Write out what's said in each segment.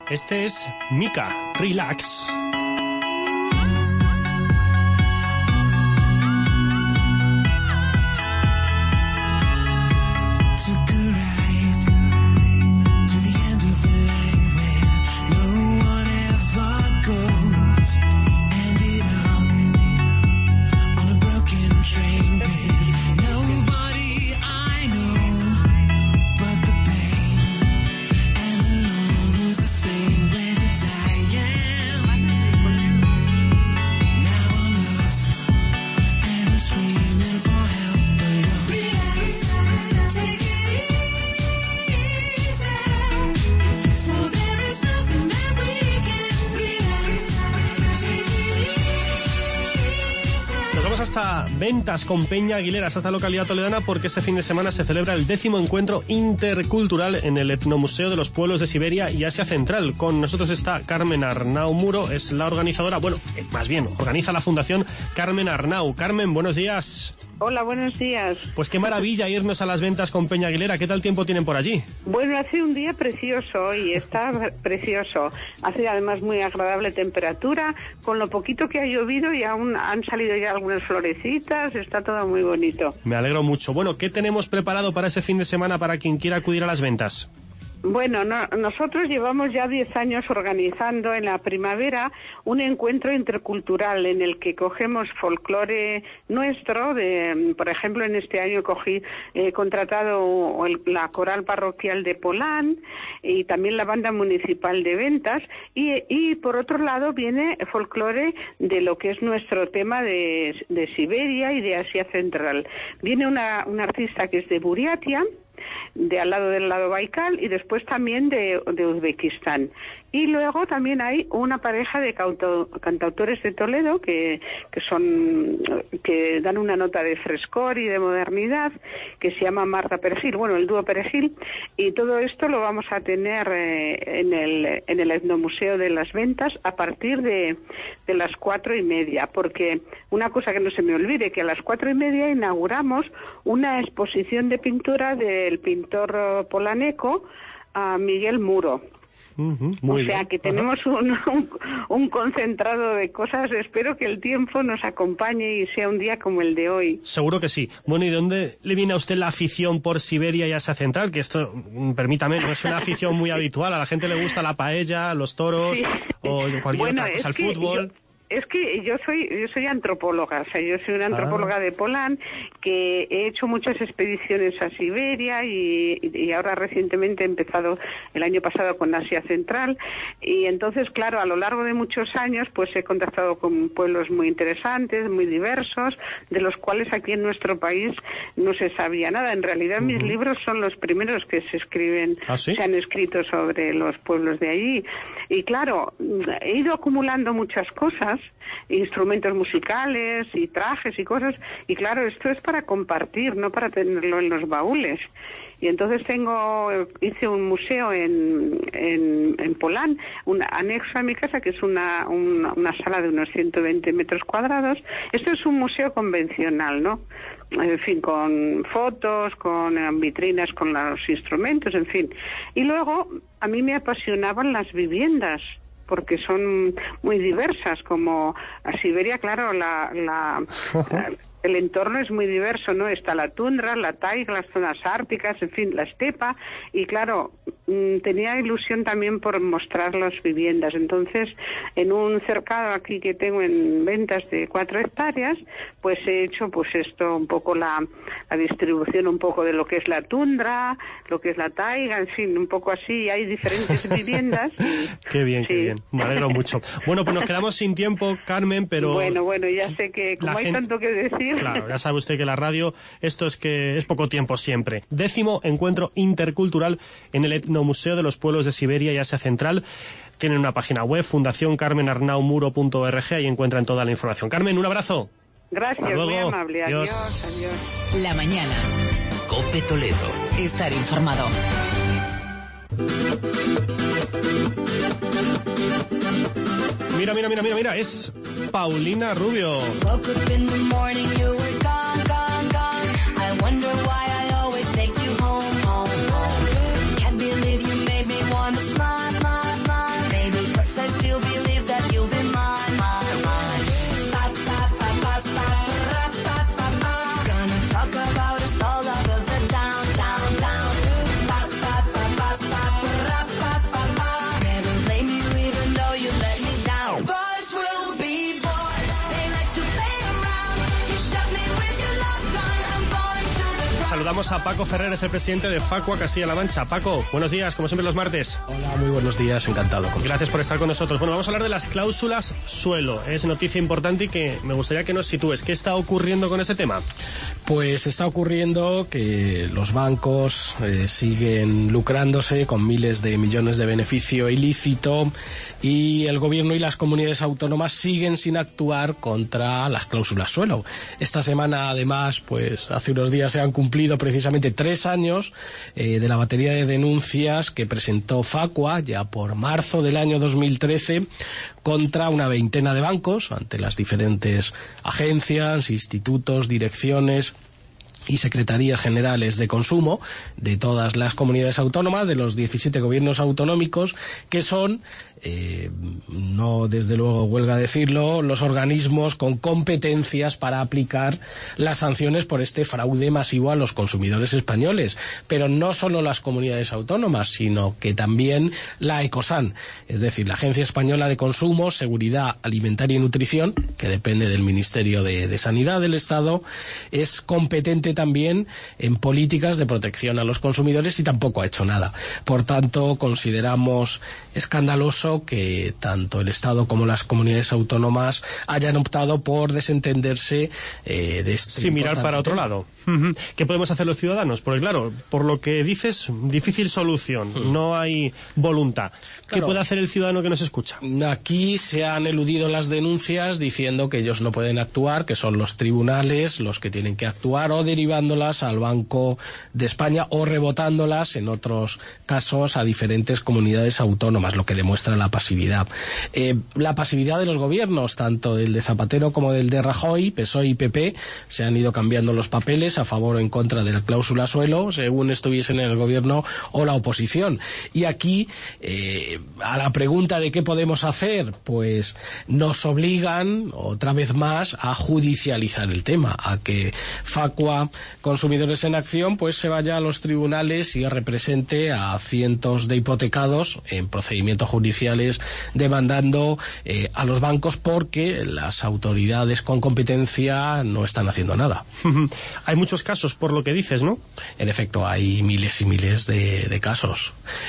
Este es Mika, Relax. Ventas con Peña Aguilera, hasta localidad toledana, porque este fin de semana se celebra el 10º encuentro intercultural en el Etnomuseo de los Pueblos de Siberia y Asia Central. Con nosotros está Carmen Arnau Muro, es la organizadora, más bien, organiza la Fundación Carmen Arnau. Carmen, buenos días. Hola, buenos días. Pues qué maravilla irnos a las ventas con Peña Aguilera. ¿Qué tal tiempo tienen por allí? Bueno, hace un día precioso y está precioso. Hace además muy agradable temperatura. Con lo poquito que ha llovido y aún han salido ya algunas florecitas. Está todo muy bonito. Me alegro mucho. Bueno, ¿qué tenemos preparado para ese fin de semana para quien quiera acudir a las ventas? Bueno, nosotros llevamos ya 10 años organizando en la primavera un encuentro intercultural en el que cogemos folclore nuestro. Por ejemplo, en este año he contratado la coral parroquial de Polán y también la banda municipal de Ventas y por otro lado viene folclore de lo que es nuestro tema de Siberia y de Asia Central. Viene una artista que es de Buriatia, de al lado del lado Baikal, y después también de Uzbekistán. Y luego también hay una pareja de cantautores de Toledo que dan una nota de frescor y de modernidad, que se llama Marta Perejil, el dúo Perejil, y todo esto lo vamos a tener en el Etnomuseo de las Ventas a partir de las 4:30, porque una cosa que no se me olvide, que a las 4:30 inauguramos una exposición de pintura del pintor polaneco Miguel Muro. O sea que tenemos un concentrado de cosas. Espero que el tiempo nos acompañe y sea un día como el de hoy. Seguro que sí. Bueno, ¿y de dónde le viene a usted la afición por Siberia y Asia Central? Que esto, permítame, no es una afición muy habitual. A la gente le gusta la paella, los toros, sí, o cualquier otra cosa, el fútbol. Es que yo soy antropóloga, o sea, yo soy una antropóloga de Polán, que he hecho muchas expediciones a Siberia y ahora recientemente he empezado el año pasado con Asia Central, y entonces, claro, a lo largo de muchos años pues he contactado con pueblos muy interesantes, muy diversos, de los cuales aquí en nuestro país no se sabía nada. En realidad mis libros son los primeros que se escriben, ¿sí? Se han escrito sobre los pueblos de allí, y claro, he ido acumulando muchas cosas, instrumentos musicales y trajes y cosas, y claro, esto es para compartir, no para tenerlo en los baúles. Y entonces hice un museo en Polán, un anexo a mi casa, que es una sala de unos 120 metros cuadrados. Esto es un museo convencional, ¿no? En fin, con fotos, con vitrinas, con los instrumentos, en fin. Y luego, a mí me apasionaban las viviendas, porque son muy diversas, como a Siberia, claro, el entorno es muy diverso, ¿no? Está la tundra, la taiga, las zonas árticas, en fin, la estepa, y claro, tenía ilusión también por mostrar las viviendas. Entonces, en un cercado aquí que tengo en Ventas de 4 hectáreas, pues he hecho pues esto, un poco la distribución un poco de lo que es la tundra, lo que es la taiga, en fin, un poco así. Hay diferentes viviendas. Qué bien, sí. Qué bien. Me alegro mucho. Bueno, pues nos quedamos sin tiempo, Carmen, pero... Bueno, ya sé que como hay tanto que decir... Claro, ya sabe usted que la radio, esto es que es poco tiempo siempre. 10º encuentro intercultural en el Etnomuseo de los Pueblos de Siberia y Asia Central. Tienen una página web, fundacioncarmenarnaumuro.org, ahí encuentran toda la información. Carmen, un abrazo. Gracias, muy amable. Adiós. La mañana. COPE Toledo. Estar informado. Mira, es Paulina Rubio. Saludamos a Paco Ferrer, es el presidente de Facua Castilla-La Mancha. Paco, buenos días, como siempre los martes. Hola, muy buenos días, encantado. Gracias por estar con nosotros. Bueno, vamos a hablar de las cláusulas suelo. Es noticia importante y que me gustaría que nos sitúes. ¿Qué está ocurriendo con ese tema? Pues está ocurriendo que los bancos siguen lucrándose con miles de millones de beneficio ilícito y el gobierno y las comunidades autónomas siguen sin actuar contra las cláusulas suelo. Esta semana, además, pues hace unos días se han cumplido precisamente 3 años de la batería de denuncias que presentó Facua ya por marzo del año 2013 contra una veintena de bancos ante las diferentes agencias, institutos, direcciones y secretarías generales de consumo de todas las comunidades autónomas, de los 17 gobiernos autonómicos, que son, no desde luego huelga decirlo, los organismos con competencias para aplicar las sanciones por este fraude masivo a los consumidores españoles. Pero no solo las comunidades autónomas, sino que también la ECOSAN, es decir, la Agencia Española de Consumo, Seguridad Alimentaria y Nutrición, que depende del Ministerio de Sanidad del Estado, es competente también en políticas de protección a los consumidores y tampoco ha hecho nada. Por tanto, consideramos escandaloso que tanto el Estado como las comunidades autónomas hayan optado por desentenderse de este sin mirar para otro lado. ¿Qué podemos hacer los ciudadanos? Porque claro, por lo que dices, difícil solución, no hay voluntad. ¿Qué puede hacer el ciudadano que nos escucha? Aquí se han eludido las denuncias diciendo que ellos no pueden actuar, que son los tribunales los que tienen que actuar, o derivándolas al Banco de España o rebotándolas en otros casos a diferentes comunidades autónomas, lo que demuestra la pasividad. La pasividad de los gobiernos, tanto del de Zapatero como del de Rajoy, PSOE y PP, se han ido cambiando los papeles a favor o en contra de la cláusula suelo, según estuviesen en el gobierno o la oposición. Y aquí, a la pregunta de qué podemos hacer, pues nos obligan, otra vez más, a judicializar el tema, a que Facua Consumidores en Acción pues se vaya a los tribunales y represente a cientos de hipotecados en procedimientos judiciales demandando a los bancos porque las autoridades con competencia no están haciendo nada. Hay muchos casos, por lo que dices, ¿no? En efecto, hay miles y miles de casos.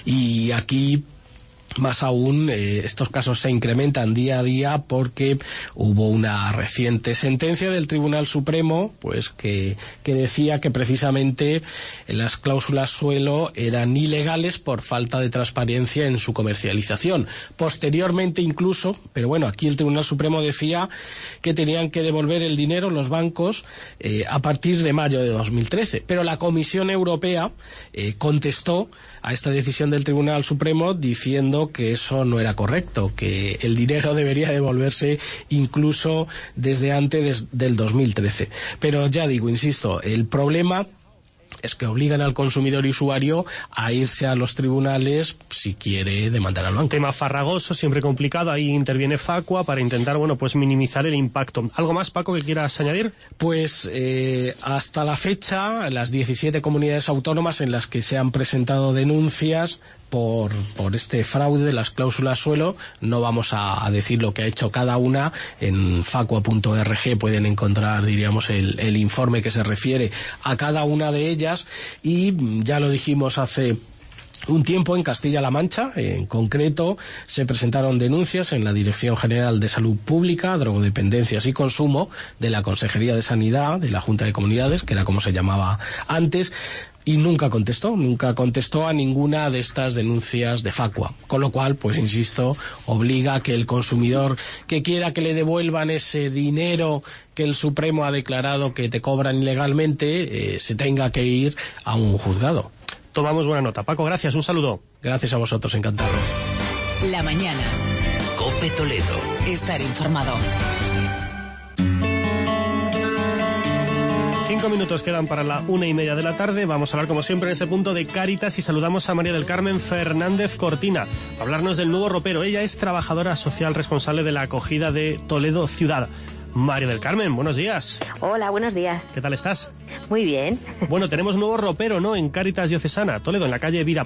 Y aquí, más aún, estos casos se incrementan día a día porque hubo una reciente sentencia del Tribunal Supremo pues que decía que precisamente las cláusulas suelo eran ilegales por falta de transparencia en su comercialización. Posteriormente incluso, pero bueno, aquí el Tribunal Supremo decía que tenían que devolver el dinero los bancos a partir de mayo de 2013. Pero la Comisión Europea contestó a esta decisión del Tribunal Supremo diciendo que eso no era correcto, que el dinero debería devolverse incluso desde antes del 2013. Pero ya digo, insisto, el problema es que obligan al consumidor y usuario a irse a los tribunales si quiere demandar al banco. Tema farragoso, siempre complicado, ahí interviene Facua para intentar, bueno, pues minimizar el impacto. ¿Algo más, Paco, que quieras añadir? Pues hasta la fecha, las 17 comunidades autónomas en las que se han presentado denuncias por este fraude de las cláusulas suelo, no vamos a decir lo que ha hecho cada una. En facua.org pueden encontrar, diríamos, el informe que se refiere a cada una de ellas, y ya lo dijimos hace un tiempo, en Castilla-La Mancha, en concreto, se presentaron denuncias en la Dirección General de Salud Pública, Drogodependencias y Consumo de la Consejería de Sanidad de la Junta de Comunidades, que era como se llamaba antes, y nunca contestó a ninguna de estas denuncias de Facua, con lo cual, pues insisto, obliga a que el consumidor que quiera que le devuelvan ese dinero que el Supremo ha declarado que te cobran ilegalmente, se tenga que ir a un juzgado. Tomamos buena nota. Paco, gracias, un saludo. Gracias a vosotros, encantado. La mañana. COPE Toledo. Estar informado. 5 minutos quedan para la 1:30 de la tarde. Vamos a hablar, como siempre, en ese punto de Cáritas y saludamos a María del Carmen Fernández Cortina a hablarnos del nuevo ropero. Ella es trabajadora social responsable de la acogida de Toledo Ciudad. María del Carmen, buenos días. Hola, buenos días. ¿Qué tal estás? Muy bien. Bueno, tenemos nuevo ropero, ¿no?, en Cáritas Diocesana, Toledo, en la calle Vida Pobre.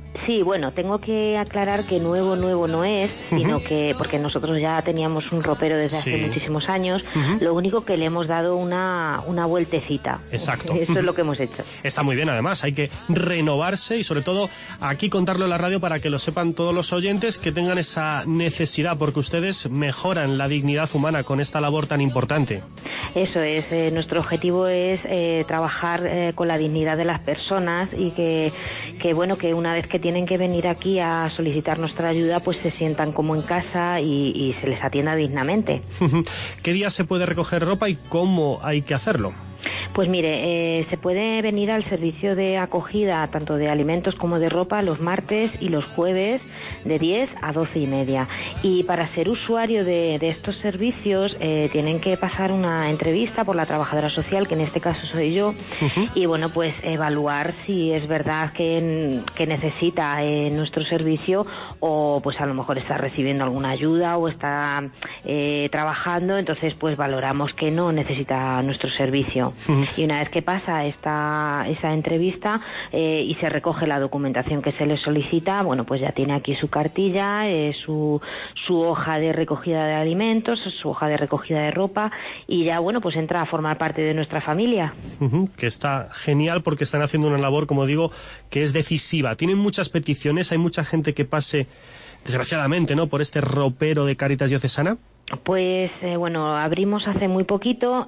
Sí, bueno, tengo que aclarar que nuevo no es, sino que, porque nosotros ya teníamos un ropero desde hace muchísimos años, lo único que le hemos dado una vueltecita. Exacto. Eso es lo que hemos hecho. Está muy bien, además, hay que renovarse y sobre todo aquí contarlo en la radio para que lo sepan todos los oyentes que tengan esa necesidad, porque ustedes mejoran la dignidad humana con esta labor tan importante. Eso es, nuestro objetivo es trabajar con la dignidad de las personas y que bueno, que una vez que tienen que venir aquí a solicitar nuestra ayuda, pues se sientan como en casa y se les atienda dignamente. ¿Qué día se puede recoger ropa y cómo hay que hacerlo? Pues mire, se puede venir al servicio de acogida tanto de alimentos como de ropa los martes y los jueves de 10 a 12:30. Y para ser usuario de estos servicios tienen que pasar una entrevista por la trabajadora social, que en este caso soy yo, y bueno, pues evaluar si es verdad que necesita nuestro servicio o pues a lo mejor está recibiendo alguna ayuda o está trabajando, entonces pues valoramos que no necesita nuestro servicio. Y una vez que pasa esa entrevista y se recoge la documentación que se le solicita, bueno, pues ya tiene aquí su cartilla, su hoja de recogida de alimentos, su hoja de recogida de ropa y ya, bueno, pues entra a formar parte de nuestra familia. Que está genial porque están haciendo una labor, como digo, que es decisiva. Tienen muchas peticiones, hay mucha gente que pase, desgraciadamente, ¿no?, por este ropero de Cáritas Diocesana. Pues bueno, abrimos hace muy poquito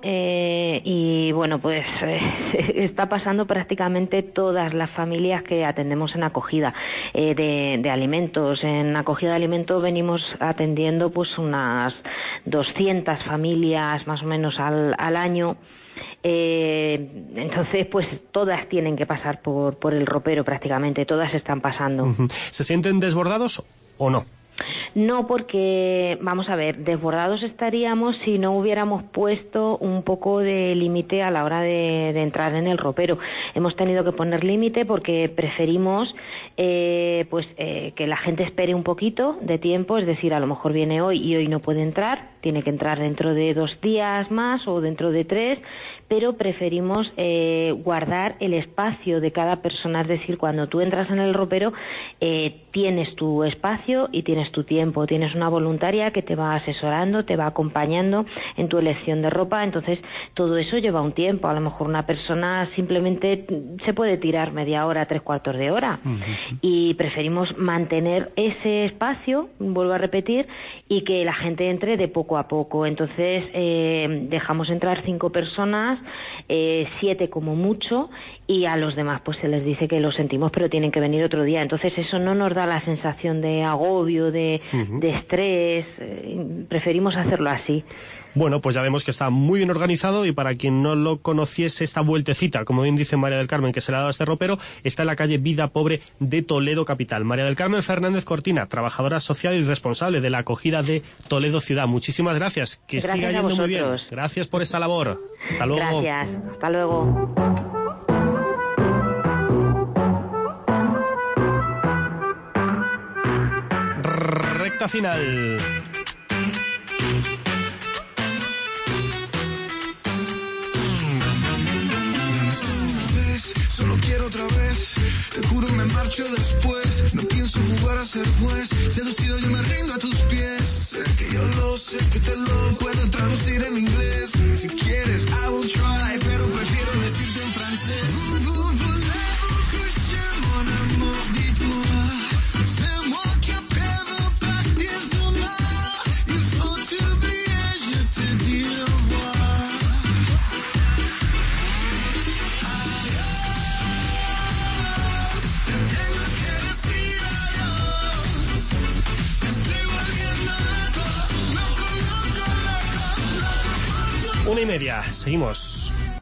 y bueno, pues está pasando prácticamente todas las familias que atendemos en acogida de alimentos. En acogida de alimentos venimos atendiendo pues unas 200 familias más o menos al año. Entonces pues todas tienen que pasar por el ropero prácticamente, todas están pasando. ¿Se sienten desbordados o no? No, porque, vamos a ver, desbordados estaríamos si no hubiéramos puesto un poco de límite a la hora de entrar en el ropero. Hemos tenido que poner límite porque preferimos que la gente espere un poquito de tiempo, es decir, a lo mejor viene hoy y hoy no puede entrar, tiene que entrar dentro de 2 días más o dentro de 3, pero preferimos guardar el espacio de cada persona, es decir, cuando tú entras en el ropero tienes tu espacio y tienes tu tiempo, tienes una voluntaria que te va asesorando, te va acompañando en tu elección de ropa, entonces todo eso lleva un tiempo, a lo mejor una persona simplemente se puede tirar media hora, 3/4 de hora, y preferimos mantener ese espacio, vuelvo a repetir, y que la gente entre de poco a poco, entonces dejamos entrar 5 personas, 7 como mucho, y a los demás pues se les dice que lo sentimos pero tienen que venir otro día, entonces eso no nos da la sensación de agobio, de estrés, preferimos hacerlo así. Bueno, pues ya vemos que está muy bien organizado y para quien no lo conociese, esta vueltecita, como bien dice María del Carmen, que se le ha dado a este ropero, está en la calle Vida Pobre de Toledo capital. María del Carmen Fernández Cortina, trabajadora social y responsable de la acogida de Toledo ciudad. Muchísimas gracias, que gracias siga yendo muy bien. Gracias por esta labor. Hasta luego. Gracias, hasta luego. Recta final. Solo quiero otra vez, te juro me marcho después. No pienso jugar a ser juez, seducido yo me rindo a tus pies. Sé que yo lo sé, que te lo puedo traducir en inglés. Si quieres, I will try, pero prefiero decirte en francés. Voulez-vous coucher mon amour, dites-moi. C'est moi qui appelle partir demain. Il faut t'oublier, je te dis au revoir. Una y media, seguimos.